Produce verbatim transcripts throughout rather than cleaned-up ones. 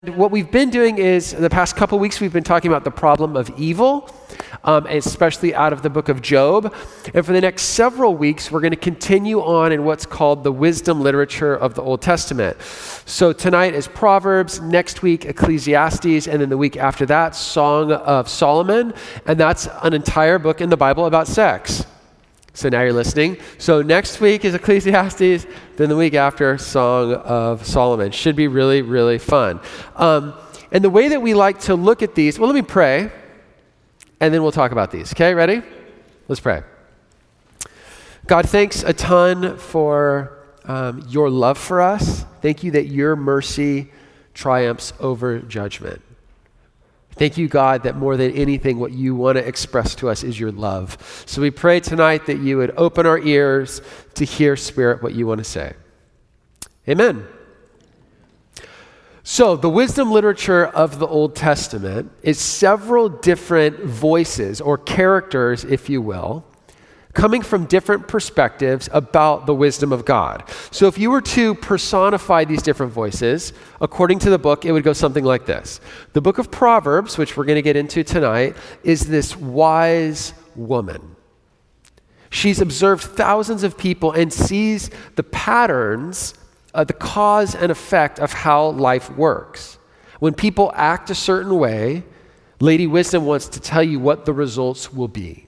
What we've been doing is, the past couple weeks, we've been talking about the problem of evil, um, especially out of the book of Job. And for the next several weeks, we're going to continue on in what's called the wisdom literature of the Old Testament. So tonight is Proverbs, next week Ecclesiastes, and then the week after that, Song of Solomon. And that's an entire book in the Bible about sex. So now you're listening. So next week is Ecclesiastes, then the week after, Song of Solomon. Should be really, really fun. Um, and the way that we like to look at these, well, let me pray, and then we'll talk about these. Okay, ready? Let's pray. God, thanks a ton for um, your love for us. Thank you that your mercy triumphs over judgment. Thank you, God, that more than anything, what you want to express to us is your love. So we pray tonight that you would open our ears to hear, Spirit, what you want to say. Amen. So the wisdom literature of the Old Testament is several different voices or characters, if you will, coming from different perspectives about the wisdom of God. So if you were to personify these different voices, according to the book, it would go something like this. The book of Proverbs, which we're going to get into tonight, is this wise woman. She's observed thousands of people and sees the patterns, uh, the cause and effect of how life works. When people act a certain way, Lady Wisdom wants to tell you what the results will be.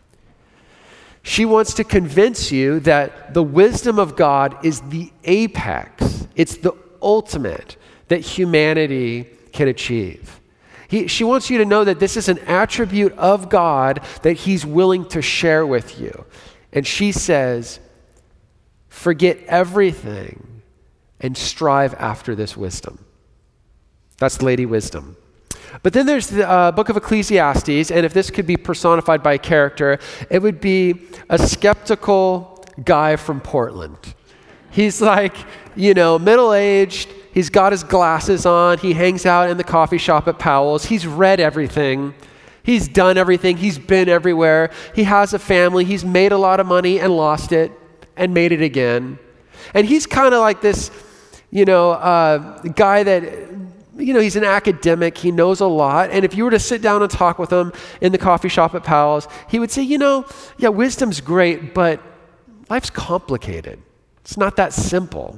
She wants to convince you that the wisdom of God is the apex. It's the ultimate that humanity can achieve. He, she wants you to know that this is an attribute of God that he's willing to share with you. And she says, forget everything and strive after this wisdom. That's Lady Wisdom. But then there's the uh, book of Ecclesiastes, and if this could be personified by a character, it would be a skeptical guy from Portland. He's like, you know, middle-aged, he's got his glasses on, he hangs out in the coffee shop at Powell's, he's read everything, he's done everything, he's been everywhere, he has a family, he's made a lot of money and lost it and made it again. And he's kind of like this, you know, uh, guy that... You know, he's an academic, he knows a lot, and if you were to sit down and talk with him in the coffee shop at Powell's, he would say, you know, yeah, wisdom's great, but life's complicated. It's not that simple.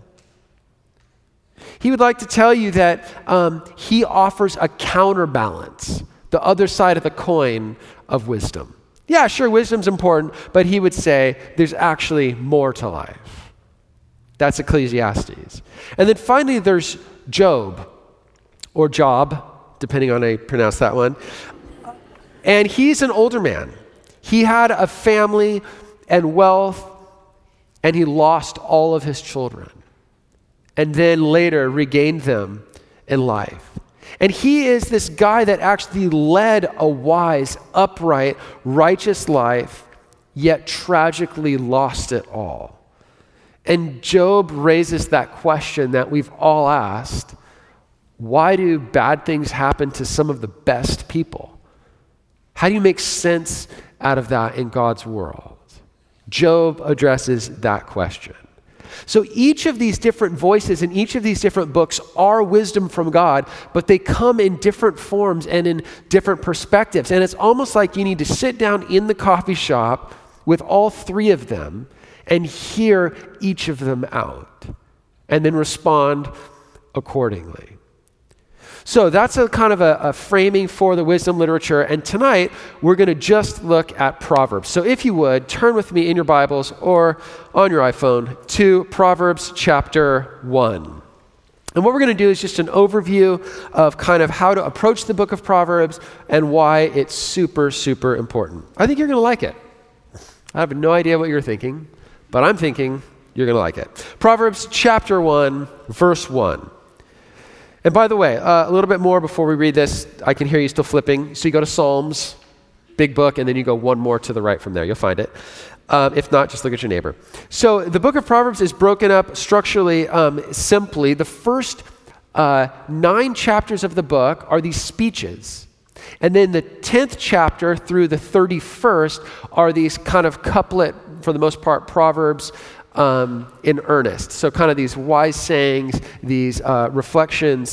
He would like to tell you that um, he offers a counterbalance, the other side of the coin of wisdom. Yeah, sure, wisdom's important, but he would say there's actually more to life. That's Ecclesiastes. And then finally, there's Job. Or Job, depending on how you pronounce that one. And he's an older man. He had a family and wealth, and he lost all of his children. And then later regained them in life. And he is this guy that actually led a wise, upright, righteous life, yet tragically lost it all. And Job raises that question that we've all asked. Why do bad things happen to some of the best people? How do you make sense out of that in God's world? Job addresses that question. So each of these different voices in each of these different books are wisdom from God, but they come in different forms and in different perspectives. And it's almost like you need to sit down in the coffee shop with all three of them and hear each of them out and then respond accordingly. So that's a kind of a, a framing for the wisdom literature. And tonight, we're going to just look at Proverbs. So if you would, turn with me in your Bibles or on your iPhone to Proverbs chapter one. And what we're going to do is just an overview of kind of how to approach the book of Proverbs and why it's super, super important. I think you're going to like it. I have no idea what you're thinking, but I'm thinking you're going to like it. Proverbs chapter one, verse one. And by the way, uh, a little bit more before we read this, I can hear you still flipping. So you go to Psalms, big book, and then you go one more to the right from there. You'll find it. Um, if not, just look at your neighbor. So the book of Proverbs is broken up structurally um, simply. The first uh, nine chapters of the book are these speeches. And then the tenth chapter through the thirty-first are these kind of couplet, for the most part, Proverbs um, in earnest. So kind of these wise sayings, these uh, reflections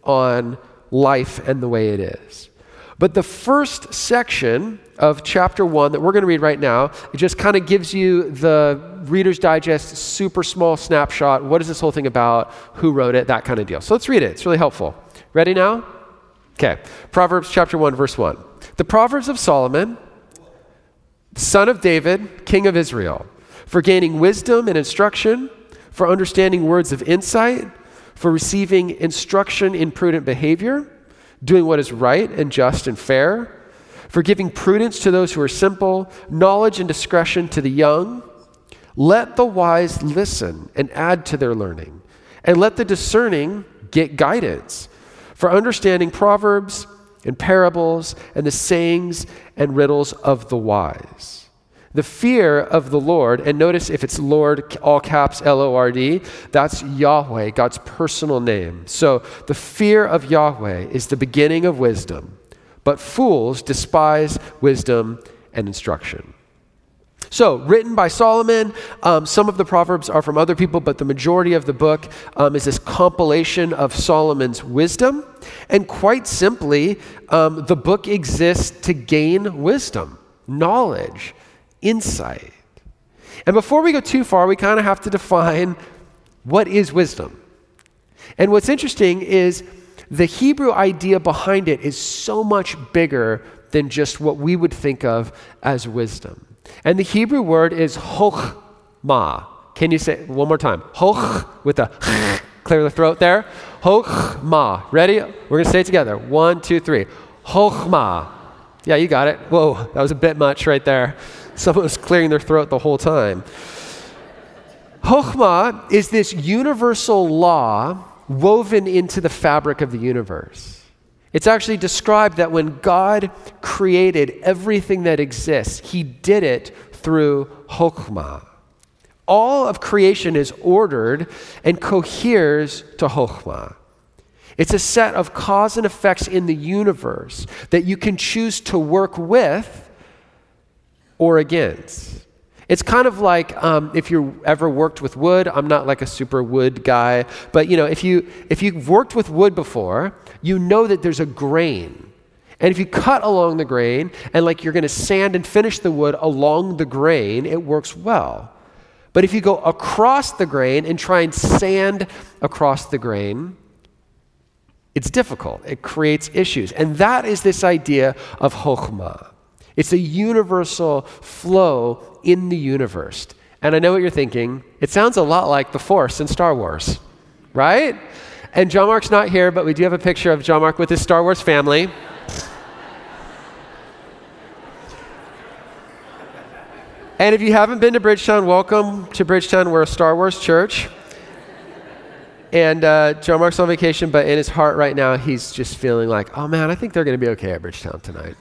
on life and the way it is. But the first section of chapter one that we're going to read right now, it just kind of gives you the Reader's Digest super small snapshot. What is this whole thing about? Who wrote it? That kind of deal. So let's read it. It's really helpful. Ready now? Okay. Proverbs chapter one, verse one. The Proverbs of Solomon, son of David, king of Israel, for gaining wisdom and instruction, for understanding words of insight, for receiving instruction in prudent behavior, doing what is right and just and fair, for giving prudence to those who are simple, knowledge and discretion to the young. Let the wise listen and add to their learning, and let the discerning get guidance, for understanding proverbs and parables and the sayings and riddles of the wise. The fear of the Lord, and notice if it's Lord, all caps L O R D, that's Yahweh, God's personal name. So the fear of Yahweh is the beginning of wisdom, but fools despise wisdom and instruction. So, written by Solomon, um, some of the Proverbs are from other people, but the majority of the book um, is this compilation of Solomon's wisdom. And quite simply, um, the book exists to gain wisdom, knowledge, insight. And before we go too far, we kind of have to define what is wisdom. And what's interesting is the Hebrew idea behind it is so much bigger than just what we would think of as wisdom. And the Hebrew word is chokhmah. Can you say it one more time? Choch, with the clear the throat there. Chokhmah. Ready? We're going to say it together. One, two, three. Chokhmah. Yeah, you got it. Whoa, that was a bit much right there. Someone was clearing their throat the whole time. Chokhmah is this universal law woven into the fabric of the universe. It's actually described that when God created everything that exists, he did it through Chokhmah. All of creation is ordered and coheres to Chokhmah. It's a set of cause and effects in the universe that you can choose to work with or against. It's kind of like um, if you ever worked with wood. I'm not like a super wood guy, but you know, if you if you've worked with wood before, you know that there's a grain. And if you cut along the grain and like you're going to sand and finish the wood along the grain, it works well. But if you go across the grain and try and sand across the grain, it's difficult. It creates issues. And that is this idea of Chokhmah. It's a universal flow in the universe. And I know what you're thinking. It sounds a lot like the Force in Star Wars, right? And John Mark's not here, but we do have a picture of John Mark with his Star Wars family. And if you haven't been to Bridgetown, welcome to Bridgetown. We're a Star Wars church. And uh, John Mark's on vacation, but in his heart right now, he's just feeling like, oh man, I think they're going to be okay at Bridgetown tonight.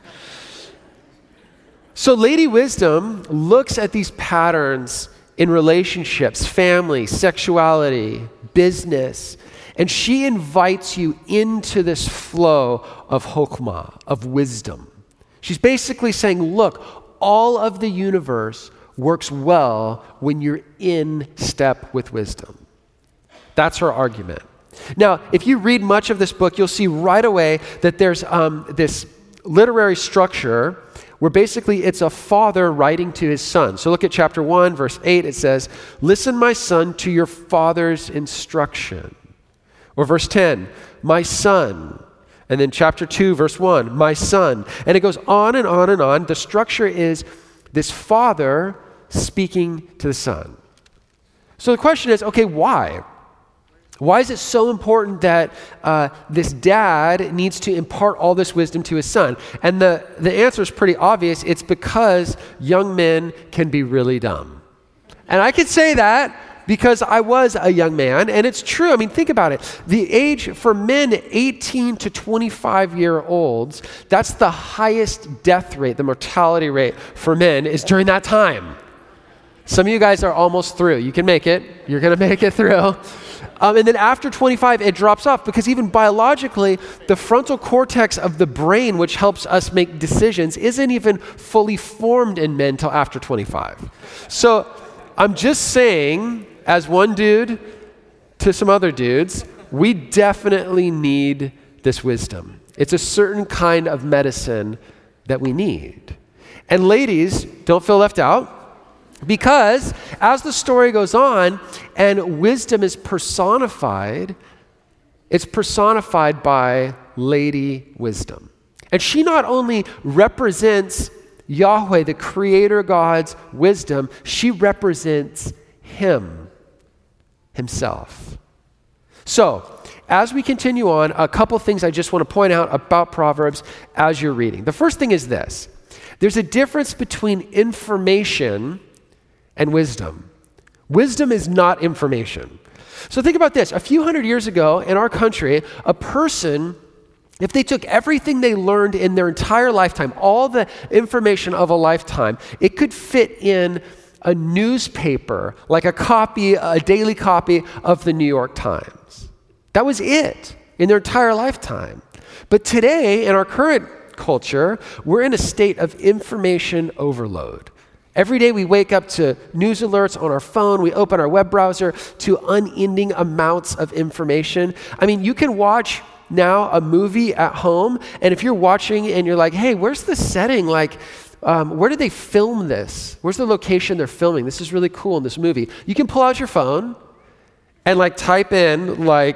So Lady Wisdom looks at these patterns in relationships, family, sexuality, business, and she invites you into this flow of Chokhmah, of wisdom. She's basically saying, look, all of the universe works well when you're in step with wisdom. That's her argument. Now, if you read much of this book, you'll see right away that there's um, this literary structure where basically it's a father writing to his son. So look at chapter one, verse eight. It says, listen, my son, to your father's instruction. Or verse ten, my son. And then chapter two, verse one, my son. And it goes on and on and on. The structure is this father speaking to the son. So the question is, okay, why? Why is it so important that uh, this dad needs to impart all this wisdom to his son? And the, the answer is pretty obvious. It's because young men can be really dumb. And I could say that because I was a young man, and it's true. I mean, think about it. The age for men eighteen to twenty-five year olds, that's the highest death rate, the mortality rate for men is during that time. Some of you guys are almost through. You can make it. You're going to make it through. Um, and then after twenty-five, it drops off because even biologically, the frontal cortex of the brain, which helps us make decisions, isn't even fully formed in men till after twenty-five. So I'm just saying, as one dude to some other dudes, we definitely need this wisdom. It's a certain kind of medicine that we need. And ladies, don't feel left out, because as the story goes on and wisdom is personified, it's personified by Lady Wisdom. And she not only represents Yahweh, the creator God's wisdom, she represents him, himself. So, as we continue on, a couple things I just want to point out about Proverbs as you're reading. The first thing is this. There's a difference between information and wisdom. Wisdom is not information. So think about this. A few hundred years ago in our country, a person, if they took everything they learned in their entire lifetime, all the information of a lifetime, it could fit in a newspaper, like a copy, a daily copy of the New York Times. That was it in their entire lifetime. But today, in our current culture, we're in a state of information overload. Every day we wake up to news alerts on our phone, we open our web browser to unending amounts of information. I mean, you can watch now a movie at home, and if you're watching and you're like, hey, where's the setting? Like, um, where did they film this? Where's the location they're filming? This is really cool in this movie. You can pull out your phone and like type in like,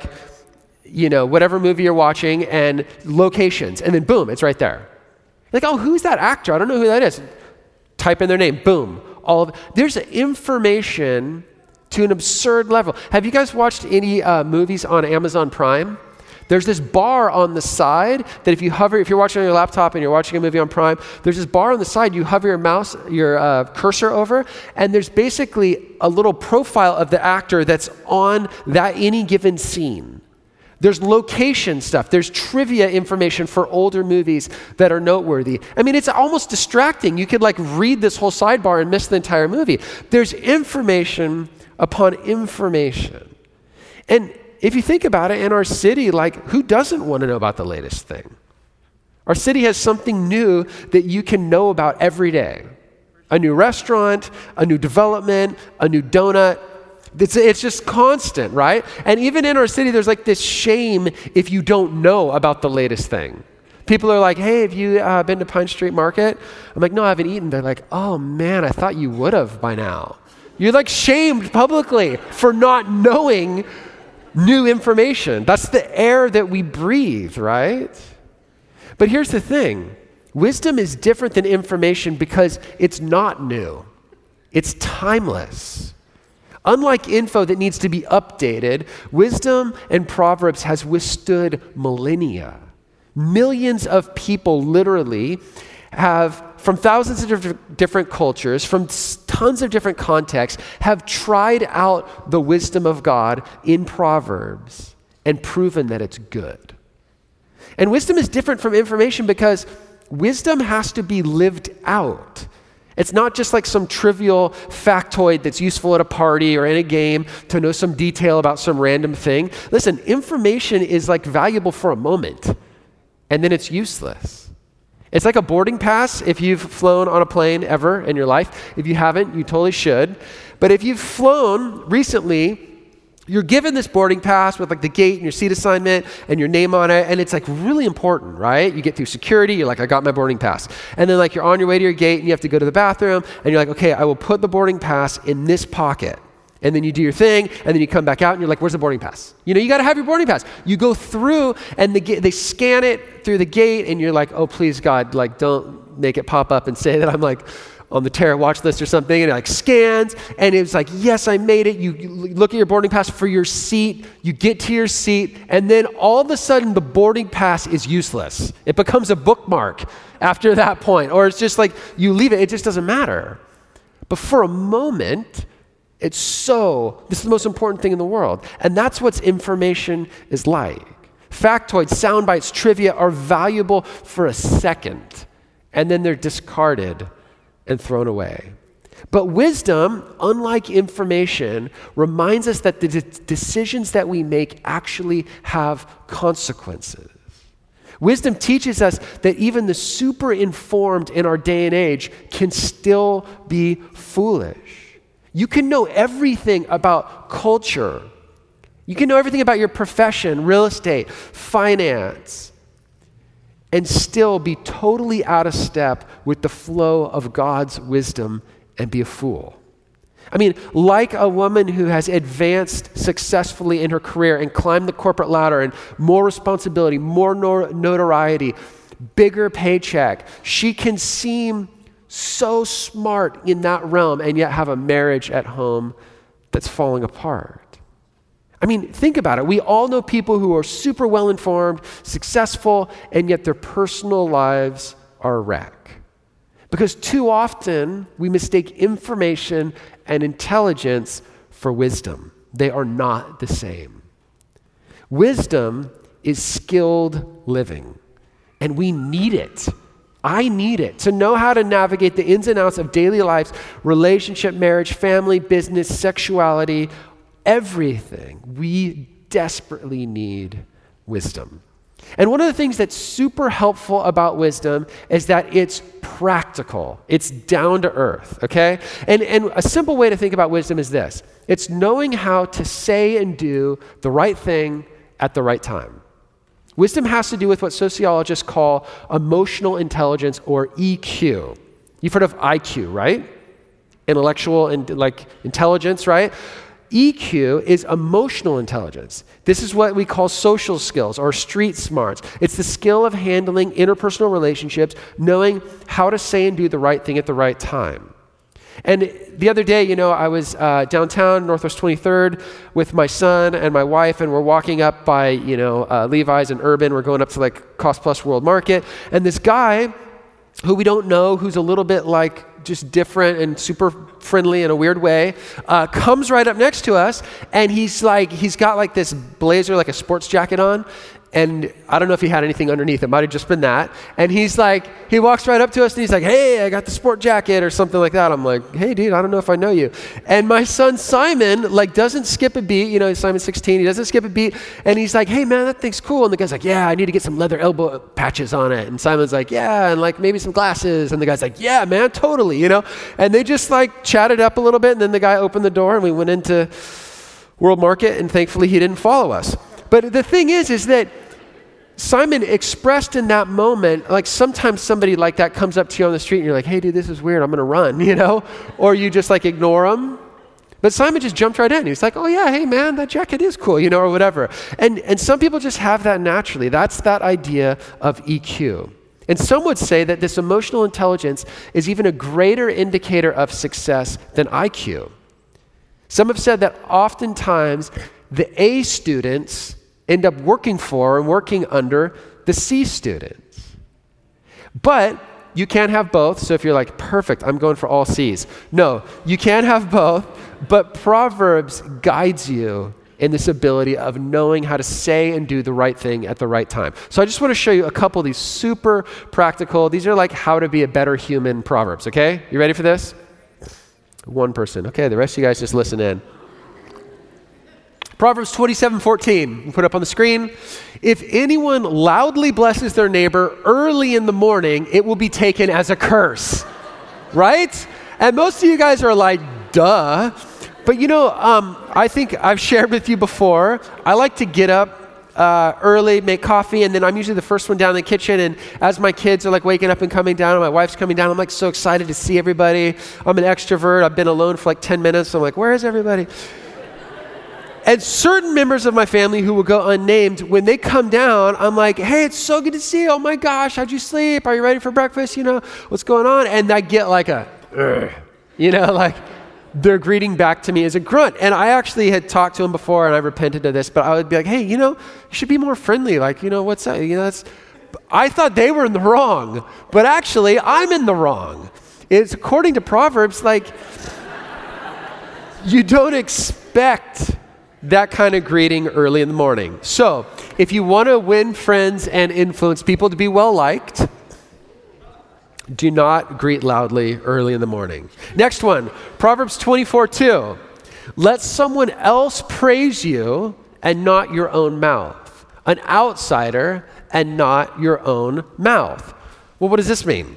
you know, whatever movie you're watching and locations, and then boom, it's right there. Like, oh, who's that actor? I don't know who that is. Type in their name, boom. All of there's information to an absurd level. Have you guys watched any uh, movies on Amazon Prime? There's this bar on the side that if you hover, if you're watching on your laptop and you're watching a movie on Prime, there's this bar on the side, you hover your mouse, your uh, cursor over, and there's basically a little profile of the actor that's on that any given scene. There's location stuff. There's trivia information for older movies that are noteworthy. I mean, it's almost distracting. You could like read this whole sidebar and miss the entire movie. There's information upon information. And if you think about it, in our city, like, who doesn't want to know about the latest thing? Our city has something new that you can know about every day. A new restaurant, a new development, a new donut. It's, it's just constant, right? And even in our city, there's like this shame if you don't know about the latest thing. People are like, hey, have you uh, been to Pine Street Market? I'm like, no, I haven't eaten. They're like, oh man, I thought you would have by now. You're like shamed publicly for not knowing new information. That's the air that we breathe, right? But here's the thing. Wisdom is different than information because it's not new. It's timeless. Unlike info that needs to be updated, wisdom and Proverbs has withstood millennia. Millions of people literally have, from thousands of different cultures, from tons of different contexts, have tried out the wisdom of God in Proverbs and proven that it's good. And wisdom is different from information because wisdom has to be lived out. It's not just like some trivial factoid that's useful at a party or in a game to know some detail about some random thing. Listen, information is like valuable for a moment, and then it's useless. It's like a boarding pass if you've flown on a plane ever in your life. If you haven't, you totally should. But if you've flown recently, you're given this boarding pass with like the gate and your seat assignment and your name on it, and it's like really important, right? You get through security, you're like, I got my boarding pass. And then like you're on your way to your gate and you have to go to the bathroom, and you're like, okay, I will put the boarding pass in this pocket. And then you do your thing, and then you come back out and you're like, where's the boarding pass? You know, you gotta have your boarding pass. You go through and the ga- they scan it through the gate, and you're like, oh, please God, like don't make it pop up and say that I'm like on the Terra watch list or something, and it like scans, and it's like, yes, I made it. You, you look at your boarding pass for your seat, you get to your seat, and then all of a sudden the boarding pass is useless. It becomes a bookmark after that point, or it's just like you leave it, it just doesn't matter. But for a moment, it's so, this is the most important thing in the world, and that's what information is like. Factoids, sound bites, trivia are valuable for a second, and then they're discarded and thrown away. But wisdom, unlike information, reminds us that the de- decisions that we make actually have consequences. Wisdom teaches us that even the super informed in our day and age can still be foolish. You can know everything about culture You can know everything about your profession, real estate, finance, and still be totally out of step with the flow of God's wisdom and be a fool. I mean, like a woman who has advanced successfully in her career and climbed the corporate ladder and more responsibility, more nor- notoriety, bigger paycheck, she can seem so smart in that realm and yet have a marriage at home that's falling apart. I mean, think about it. We all know people who are super well-informed, successful, and yet their personal lives are a wreck. Because too often we mistake information and intelligence for wisdom. They are not the same. Wisdom is skilled living, and we need it. I need it to know how to navigate the ins and outs of daily life, relationship, marriage, family, business, sexuality, everything. We desperately need wisdom. And one of the things that's super helpful about wisdom is that it's practical. It's down to earth, okay? And, and a simple way to think about wisdom is this. It's knowing how to say and do the right thing at the right time. Wisdom has to do with what sociologists call emotional intelligence, or E Q. You've heard of I Q, right? Intellectual and like intelligence, right? E Q is emotional intelligence. This is what we call social skills or street smarts. It's the skill of handling interpersonal relationships, knowing how to say and do the right thing at the right time. And the other day, you know, I was uh, downtown, Northwest twenty-third, with my son and my wife, and we're walking up by, you know, uh, Levi's and Urban. We're going up to like Cost Plus World Market, and this guy who we don't know, who's a little bit like just different and super friendly in a weird way, uh, comes right up next to us, and he's like, he's got like this blazer, like a sports jacket on, and I don't know if he had anything underneath. It might have just been that. And he's like, he walks right up to us and he's like, hey, I got the sport jacket or something like that. I'm like, hey, dude, I don't know if I know you. And my son Simon like doesn't skip a beat. You know, Simon's sixteen. He doesn't skip a beat. And he's like, hey, man, that thing's cool. And the guy's like, yeah, I need to get some leather elbow patches on it. And Simon's like, yeah, and like maybe some glasses. And the guy's like, yeah, man, totally, you know. And they just like chatted up a little bit. And then the guy opened the door and we went into World Market. And thankfully, he didn't follow us. But the thing is, is that Simon expressed in that moment, like sometimes somebody like that comes up to you on the street and you're like, hey, dude, this is weird. I'm going to run, you know? Or you just like ignore them. But Simon just jumped right in. He's like, oh yeah, hey man, that jacket is cool, you know, or whatever. And, and some people just have that naturally. That's that idea of E Q. And some would say that this emotional intelligence is even a greater indicator of success than I Q. Some have said that oftentimes the A students end up working for and working under the C students. But you can't have both, so if you're like, perfect, I'm going for all C's. No, you can't have both, but Proverbs guides you in this ability of knowing how to say and do the right thing at the right time. So I just want to show you a couple of these super practical, these are like how to be a better human Proverbs, okay? You ready for this? One person. Okay, the rest of you guys just listen in. Proverbs twenty-seven fourteen, we'll put up on the screen. If anyone loudly blesses their neighbor early in the morning, it will be taken as a curse, right? And most of you guys are like, duh. But you know, um, I think I've shared with you before, I like to get up uh, early, make coffee, and then I'm usually the first one down in the kitchen, and as my kids are like waking up and coming down, and my wife's coming down, I'm like so excited to see everybody. I'm an extrovert. I've been alone for like ten minutes, so I'm like, where is everybody? And certain members of my family who will go unnamed, when they come down, I'm like, hey, it's so good to see you. Oh my gosh, how'd you sleep? Are you ready for breakfast? You know, what's going on? And I get like a, Ugh. you know, like their greeting back to me is a grunt. And I actually had talked to them before and I repented of this, but I would be like, hey, you know, you should be more friendly. Like, you know, what's that? You know, that's, I thought they were in the wrong, but actually I'm in the wrong. It's according to Proverbs, like, you don't expect that kind of greeting early in the morning. So if you want to win friends and influence people to be well-liked, do not greet loudly early in the morning. Next one, Proverbs twenty-four two. Let someone else praise you and not your own mouth. An outsider and not your own mouth. Well, what does this mean?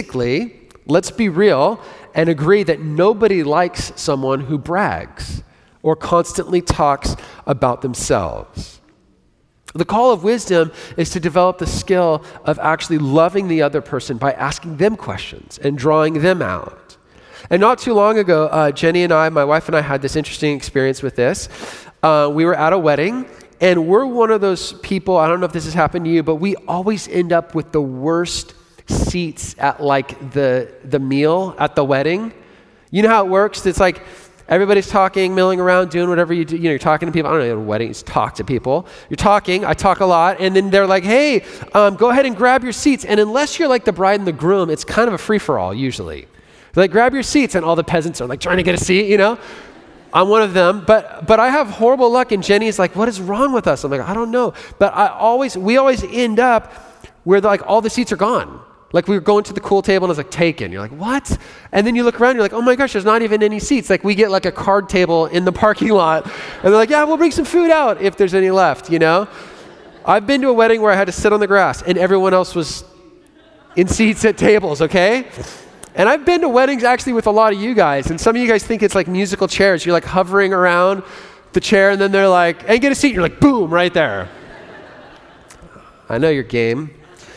Basically, let's be real and agree that nobody likes someone who brags. or constantly talks about themselves. The call of wisdom is to develop the skill of actually loving the other person by asking them questions and drawing them out. And not too long ago, uh, Jenny and I, my wife and I, had this interesting experience with this. Uh, we were at a wedding, and we're one of those people, I don't know if this has happened to you, but we always end up with the worst seats at like the the meal at the wedding. You know how it works? It's like everybody's talking, milling around, doing whatever you do. You know, you're talking to people. I don't know, at a wedding, you just talk to people. You're talking, I talk a lot, and then they're like, hey, um, go ahead and grab your seats. And unless you're like the bride and the groom, it's kind of a free-for-all usually. They're like, grab your seats, and all the peasants are like trying to get a seat, you know? I'm one of them, but but I have horrible luck, and Jenny's like, what is wrong with us? I'm like, I don't know. But I always, we always end up where like all the seats are gone. Like we were going to the cool table and it was like taken. You're like, what? And then you look around, you're like, oh my gosh, there's not even any seats. Like we get like a card table in the parking lot, and they're like, yeah, we'll bring some food out if there's any left, you know? I've been to a wedding where I had to sit on the grass and everyone else was in seats at tables, okay? And I've been to weddings actually with a lot of you guys, and some of you guys think it's like musical chairs. You're like hovering around the chair, and then they're like, hey, get a seat. You're like, boom, right there. I know your game.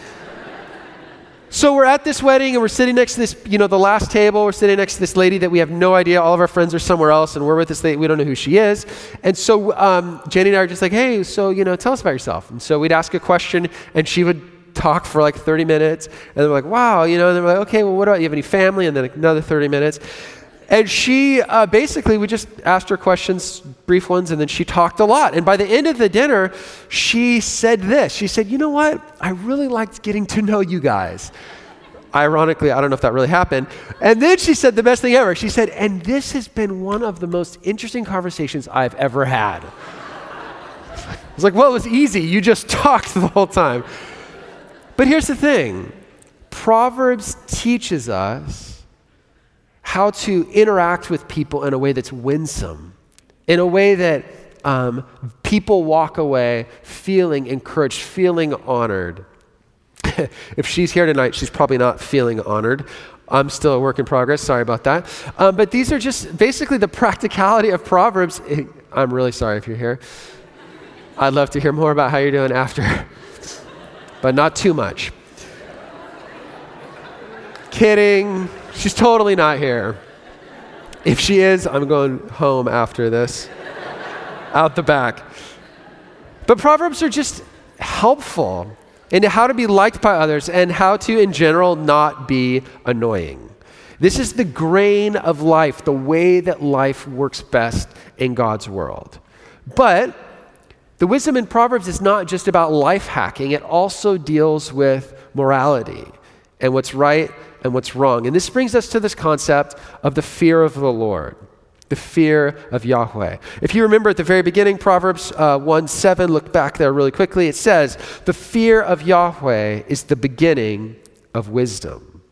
So we're at this wedding, and we're sitting next to this, you know, the last table. We're sitting next to this lady that we have no idea. All of our friends are somewhere else, and we're with this lady. We don't know who she is. And so um, Jenny and I are just like, hey, so, you know, tell us about yourself. And so we'd ask a question, and she would talk for like thirty minutes, and they're like, wow, you know, and they're like, okay, well, what about, you have any family? And then another thirty minutes. And she, uh, basically, we just asked her questions, brief ones, and then she talked a lot. And by the end of the dinner, she said this. She said, you know what? I really liked getting to know you guys. Ironically, I don't know if that really happened. And then she said the best thing ever. She said, and this has been one of the most interesting conversations I've ever had. I was like, well, it was easy. You just talked the whole time. But here's the thing. Proverbs teaches us how to interact with people in a way that's winsome, in a way that um, people walk away feeling encouraged, feeling honored. If she's here tonight, she's probably not feeling honored. I'm still a work in progress. Sorry about that. Um, but these are just basically the practicality of Proverbs. I'm really sorry if you're here. I'd love to hear more about how you're doing after, but not too much. Kidding. She's totally not here. If she is, I'm going home after this, out the back. But Proverbs are just helpful in how to be liked by others and how to, in general, not be annoying. This is the grain of life, the way that life works best in God's world. But the wisdom in Proverbs is not just about life hacking. It also deals with morality and what's right and what's wrong. And this brings us to this concept of the fear of the Lord, the fear of Yahweh. If you remember at the very beginning, Proverbs uh, one seven, look back there really quickly, it says, the fear of Yahweh is the beginning of wisdom.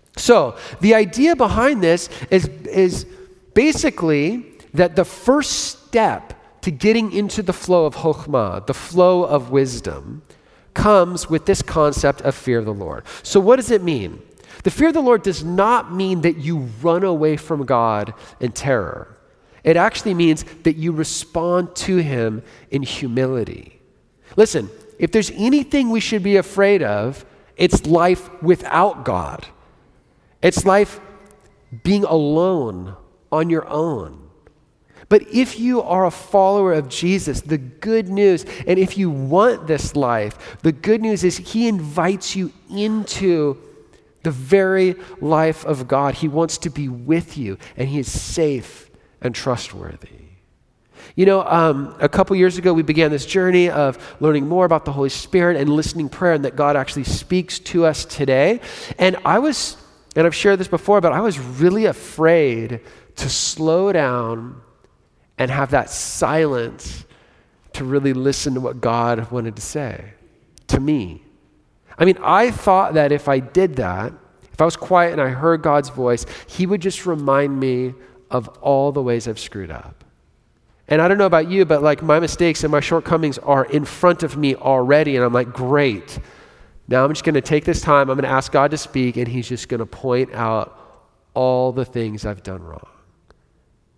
So the idea behind this is, is basically that the first step to getting into the flow of chokhmah, the flow of wisdom, comes with this concept of fear of the Lord. So what does it mean? The fear of the Lord does not mean that you run away from God in terror. It actually means that you respond to him in humility. Listen, if there's anything we should be afraid of, it's life without God. It's life being alone on your own. But if you are a follower of Jesus, the good news, and if you want this life, the good news is he invites you into the very life of God. He wants to be with you, and he is safe and trustworthy. You know, um, a couple years ago, we began this journey of learning more about the Holy Spirit and listening prayer, and that God actually speaks to us today. And I was, and I've shared this before, but I was really afraid to slow down and have that silence to really listen to what God wanted to say to me. I mean, I thought that if I did that, if I was quiet and I heard God's voice, he would just remind me of all the ways I've screwed up. And I don't know about you, but like my mistakes and my shortcomings are in front of me already. And I'm like, great. Now I'm just going to take this time. I'm going to ask God to speak, and he's just going to point out all the things I've done wrong.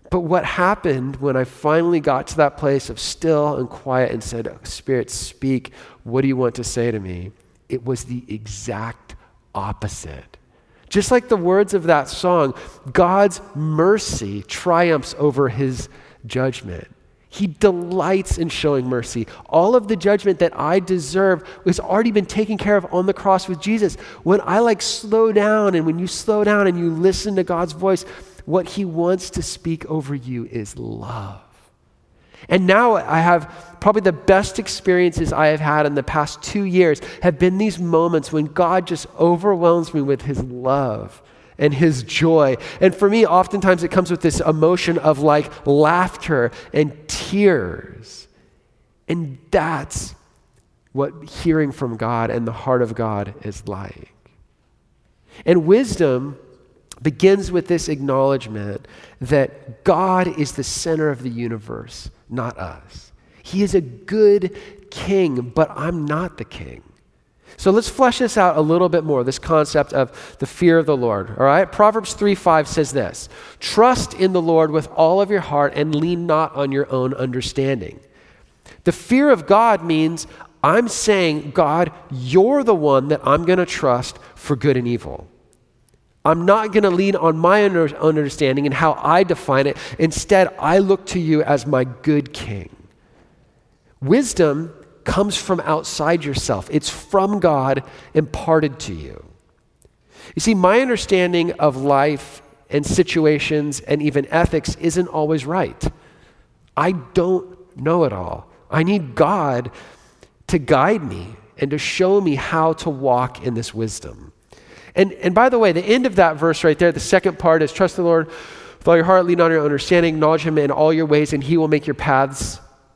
But what happened when I finally got to that place of still and quiet and said, Spirit, speak, what do you want to say to me? It was the exact opposite. Just like the words of that song, God's mercy triumphs over his judgment. He delights in showing mercy. All of the judgment that I deserve has already been taken care of on the cross with Jesus. When I like slow down, and when you slow down and you listen to God's voice, what he wants to speak over you is love. And now I have probably the best experiences I have had in the past two years have been these moments when God just overwhelms me with his love and his joy. And for me, oftentimes it comes with this emotion of like laughter and tears. And that's what hearing from God and the heart of God is like. And wisdom begins with this acknowledgement that God is the center of the universe, not us. He is a good king, but I'm not the king. So let's flesh this out a little bit more, this concept of the fear of the Lord, all right? Proverbs three five says this, trust in the Lord with all of your heart and lean not on your own understanding. The fear of God means I'm saying, God, you're the one that I'm going to trust for good and evil. I'm not going to lean on my own understanding and how I define it. Instead, I look to you as my good king. Wisdom comes from outside yourself. It's from God, imparted to you. You see, my understanding of life and situations and even ethics isn't always right. I don't know it all. I need God to guide me and to show me how to walk in this wisdom. And, and by the way, the end of that verse right there, the second part is trust the Lord with all your heart, lean on your understanding, acknowledge him in all your ways, and he will make your paths.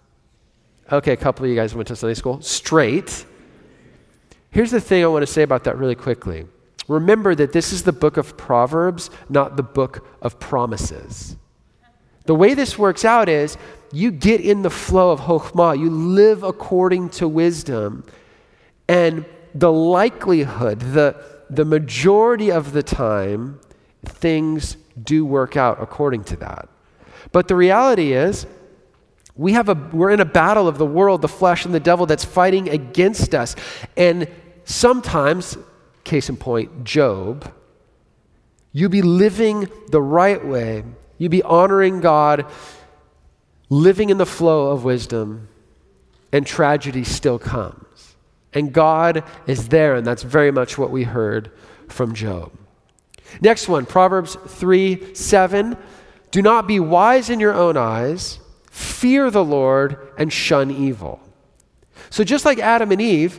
Okay, a couple of you guys went to Sunday school. Straight. Here's the thing I want to say about that really quickly. Remember that this is the book of Proverbs, not the book of promises. The way this works out is you get in the flow of chokhmah. You live according to wisdom. And the likelihood, the, the majority of the time, things do work out according to that. But the reality is, we have a, we're in a battle of the world, the flesh, and the devil that's fighting against us. And sometimes, case in point, Job, you be living the right way, you be honoring God, living in the flow of wisdom, and tragedy still comes. And God is there, and that's very much what we heard from Job. Next one, Proverbs three seven. Do not be wise in your own eyes. Fear the Lord and shun evil. So just like Adam and Eve,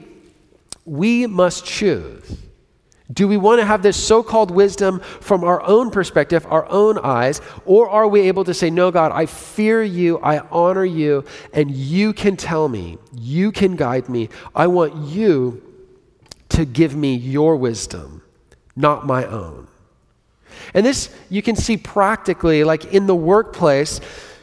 we must choose. Do we want to have this so-called wisdom from our own perspective, our own eyes, or are we able to say, no, God, I fear you, I honor you, and you can tell me, you can guide me. I want you to give me your wisdom, not my own. And this you can see practically, like in the workplace.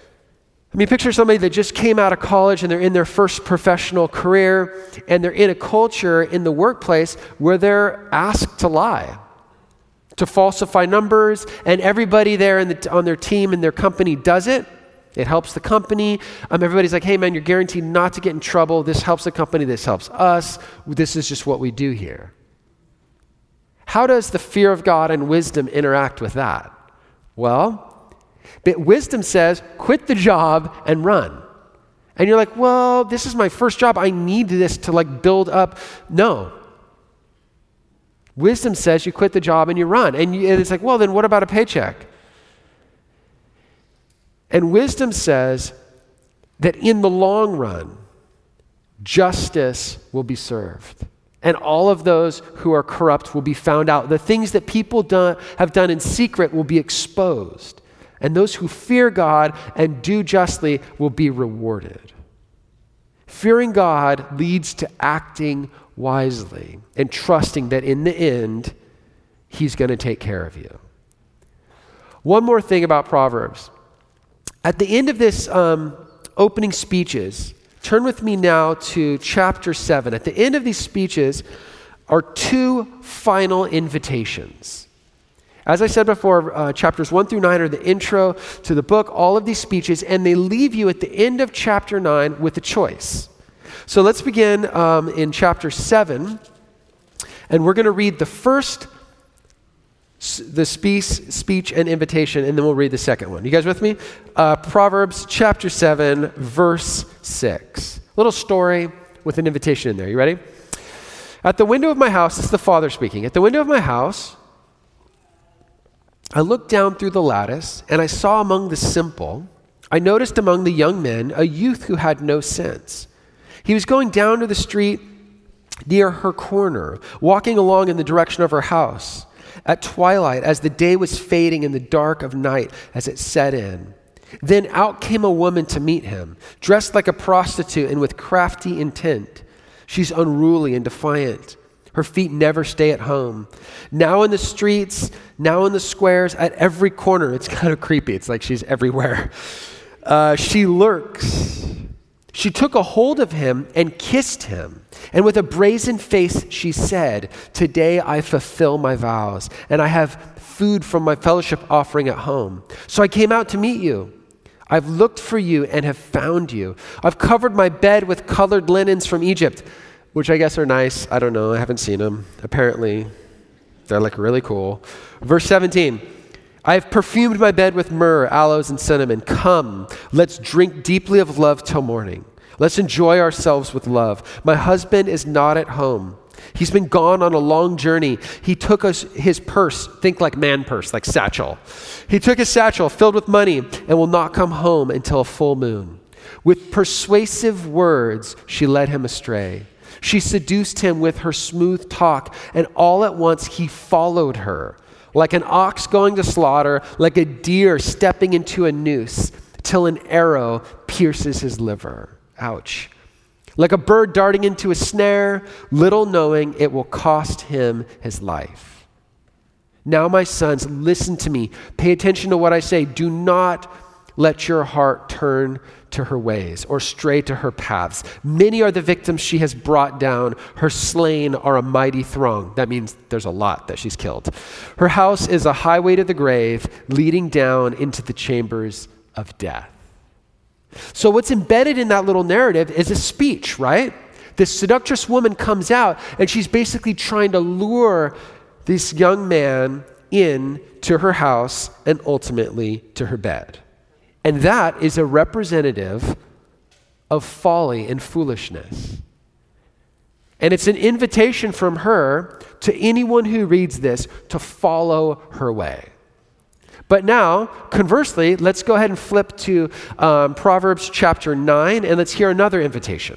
I mean, picture somebody that just came out of college and they're in their first professional career and they're in a culture in the workplace where they're asked to lie, to falsify numbers, and everybody there in the, on their team and their company does it. It helps the company. Um, everybody's like, hey man, you're guaranteed not to get in trouble. This helps the company. This helps us. This is just what we do here. How does the fear of God and wisdom interact with that? Well, but wisdom says, quit the job and run. And you're like, well, this is my first job. I need this to like build up. No. Wisdom says you quit the job and you run. And, you, and it's like, well, then what about a paycheck? And wisdom says that in the long run, justice will be served. And all of those who are corrupt will be found out. The things that people do, have done in secret will be exposed. And those who fear God and do justly will be rewarded. Fearing God leads to acting wisely and trusting that in the end, he's going to take care of you. One more thing about Proverbs. At the end of this um, opening speeches, turn with me now to chapter seven. At the end of these speeches are two final invitations. As I said before, uh, chapters one through nine are the intro to the book, all of these speeches, and they leave you at the end of chapter nine with a choice. So let's begin um, in chapter seven, and we're going to read the first, the speech, speech and invitation, and then we'll read the second one. You guys with me? Uh, Proverbs chapter seven, verse six. A little story with an invitation in there. You ready? At the window of my house, this is the father speaking. At the window of my house, I looked down through the lattice, and I saw among the simple, I noticed among the young men a youth who had no sense. He was going down to the street near her corner, walking along in the direction of her house. At twilight, as the day was fading in the dark of night as it set in, then out came a woman to meet him, dressed like a prostitute and with crafty intent. She's unruly and defiant. Her feet never stay at home. Now in the streets, now in the squares, at every corner. It's kind of creepy. It's like she's everywhere. Uh, she lurks. She took a hold of him and kissed him. And with a brazen face, she said, "Today I fulfill my vows, and I have food from my fellowship offering at home. So I came out to meet you. I've looked for you and have found you. I've covered my bed with colored linens from Egypt," which I guess are nice. I don't know. I haven't seen them. Apparently, they're like really cool. Verse seventeen, "I have perfumed my bed with myrrh, aloes, and cinnamon. Come, let's drink deeply of love till morning. Let's enjoy ourselves with love. My husband is not at home. He's been gone on a long journey. He took us his purse, think like man purse, like satchel. He took his satchel filled with money and will not come home until a full moon. With persuasive words, she led him astray. She seduced him with her smooth talk, and all at once he followed her, like an ox going to slaughter, like a deer stepping into a noose, till an arrow pierces his liver." Ouch. "Like a bird darting into a snare, little knowing it will cost him his life. Now, my sons, listen to me. Pay attention to what I say. Do not let your heart turn to her ways or stray to her paths. Many are the victims she has brought down. Her slain are a mighty throng." That means there's a lot that she's killed. "Her house is a highway to the grave, leading down into the chambers of death." So what's embedded in that little narrative is a speech, right? This seductress woman comes out, and she's basically trying to lure this young man in to her house and ultimately to her bed. And that is a representative of folly and foolishness. And it's an invitation from her to anyone who reads this to follow her way. But now, conversely, let's go ahead and flip to um, Proverbs chapter nine, and let's hear another invitation.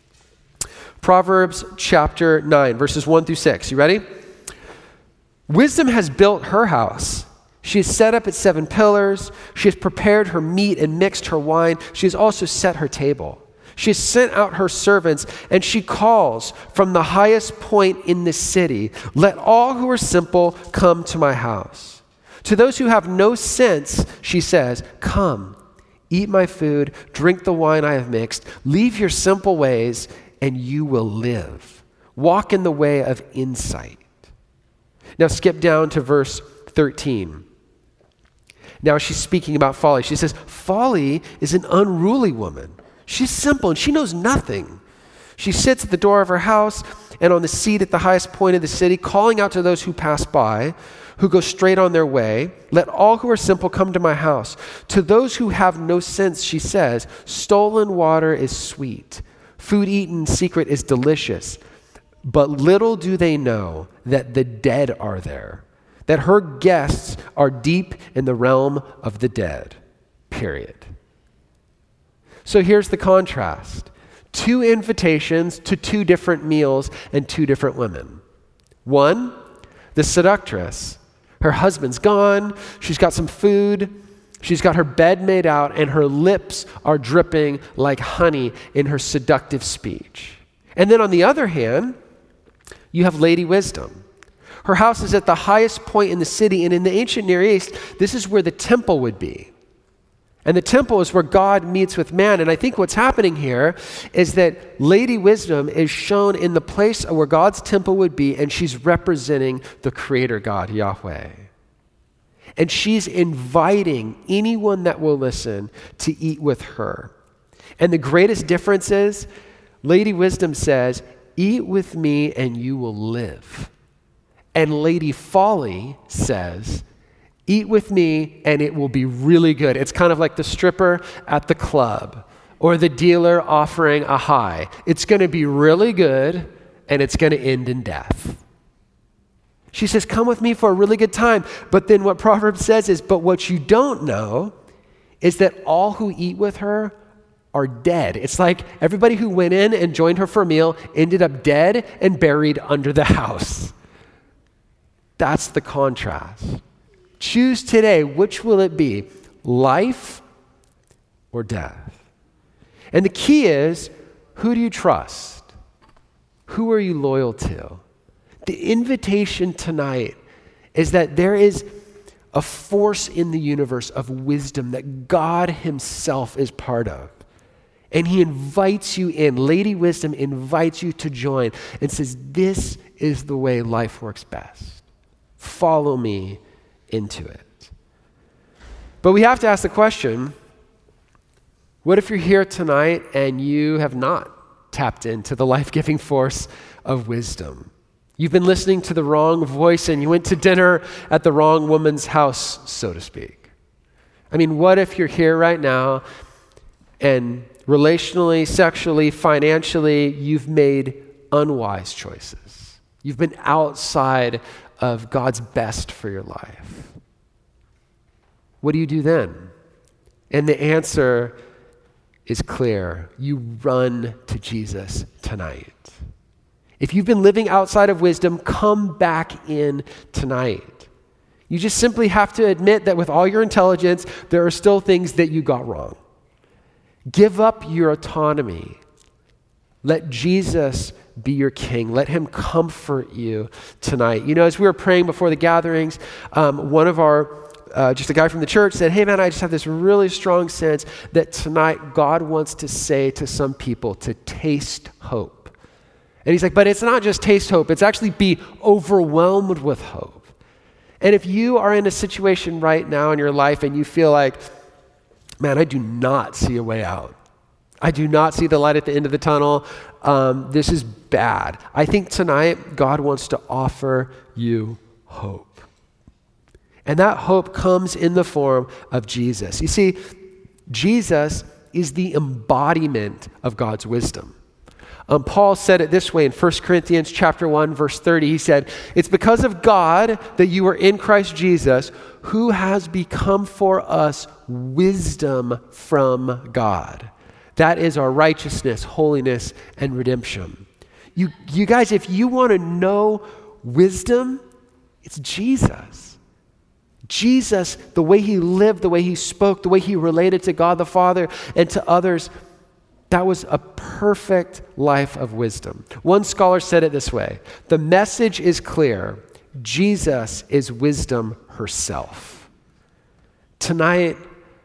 Proverbs chapter nine, verses one through six. You ready? "Wisdom has built her house. She has set up its seven pillars. She has prepared her meat and mixed her wine. She has also set her table. She has sent out her servants, and she calls from the highest point in the city, 'Let all who are simple come to my house.' To those who have no sense, she says, 'Come, eat my food, drink the wine I have mixed. Leave your simple ways, and you will live. Walk in the way of insight.'" Now skip down to verse thirteen. Now she's speaking about folly. She says, "Folly is an unruly woman. She's simple and she knows nothing. She sits at the door of her house and on the seat at the highest point of the city, calling out to those who pass by, who go straight on their way. 'Let all who are simple come to my house.' To those who have no sense, she says, 'Stolen water is sweet. Food eaten in secret is delicious.' But little do they know that the dead are there, that her guests are deep in the realm of the dead." Period. So here's the contrast. Two invitations to two different meals and two different women. One, the seductress. Her husband's gone. She's got some food. She's got her bed made out, and her lips are dripping like honey in her seductive speech. And then on the other hand, you have Lady Wisdom. Her house is at the highest point in the city, and in the ancient Near East, this is where the temple would be. And the temple is where God meets with man. And I think what's happening here is that Lady Wisdom is shown in the place where God's temple would be, and she's representing the Creator God, Yahweh. And she's inviting anyone that will listen to eat with her. And the greatest difference is, Lady Wisdom says, eat with me and you will live. And Lady Folly says, eat with me and it will be really good. It's kind of like the stripper at the club or the dealer offering a high. It's going to be really good and it's going to end in death. She says, come with me for a really good time. But then what Proverbs says is, but what you don't know is that all who eat with her are dead. It's like everybody who went in and joined her for a meal ended up dead and buried under the house. That's the contrast. Choose today, which will it be? Life or death? And the key is, who do you trust? Who are you loyal to? The invitation tonight is that there is a force in the universe of wisdom that God himself is part of. And he invites you in. Lady Wisdom invites you to join and says, this is the way life works best. Follow me into it. But we have to ask the question, what if you're here tonight and you have not tapped into the life-giving force of wisdom? You've been listening to the wrong voice and you went to dinner at the wrong woman's house, so to speak. I mean, what if you're here right now and relationally, sexually, financially, you've made unwise choices? You've been outside of God's best for your life. What do you do then? And the answer is clear. You run to Jesus tonight. If you've been living outside of wisdom, come back in tonight. You just simply have to admit that with all your intelligence, there are still things that you got wrong. Give up your autonomy. Let Jesus be your king. Let him comfort you tonight. You know, as we were praying before the gatherings, um, one of our, uh, just a guy from the church said, hey man, I just have this really strong sense that tonight God wants to say to some people to taste hope. And he's like, but it's not just taste hope, it's actually be overwhelmed with hope. And if you are in a situation right now in your life and you feel like, man, I do not see a way out. I do not see the light at the end of the tunnel. Um, this is bad. I think tonight God wants to offer you hope. And that hope comes in the form of Jesus. You see, Jesus is the embodiment of God's wisdom. Um, Paul said it this way in First Corinthians chapter one, verse thirty. He said, it's because of God that you are in Christ Jesus, who has become for us wisdom from God. That is our righteousness, holiness, and redemption. You, you guys, if you want to know wisdom, it's Jesus. Jesus, the way he lived, the way he spoke, the way he related to God the Father and to others, that was a perfect life of wisdom. One scholar said it this way: the message is clear. Jesus is wisdom herself. Tonight,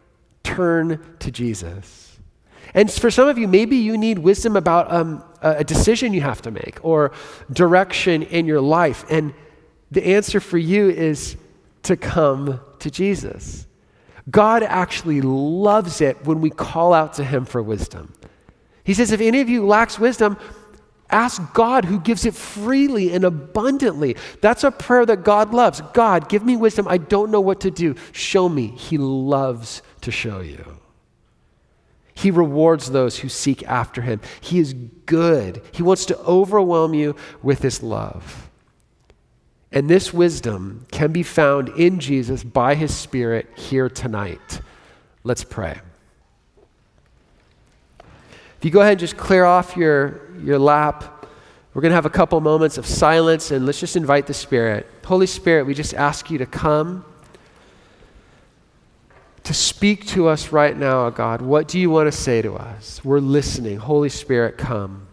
turn to Jesus. And for some of you, maybe you need wisdom about um, a decision you have to make or direction in your life. And the answer for you is to come to Jesus. God actually loves it when we call out to him for wisdom. He says, if any of you lacks wisdom, ask God who gives it freely and abundantly. That's a prayer that God loves. God, give me wisdom. I don't know what to do. Show me. He loves to show you. He rewards those who seek after him. He is good. He wants to overwhelm you with his love. And this wisdom can be found in Jesus by his Spirit here tonight. Let's pray. If you go ahead and just clear off your, your lap, we're going to have a couple moments of silence, and let's just invite the Spirit. Holy Spirit, we just ask you to come, to speak to us right now, God. What do you want to say to us? We're listening. Holy Spirit, come.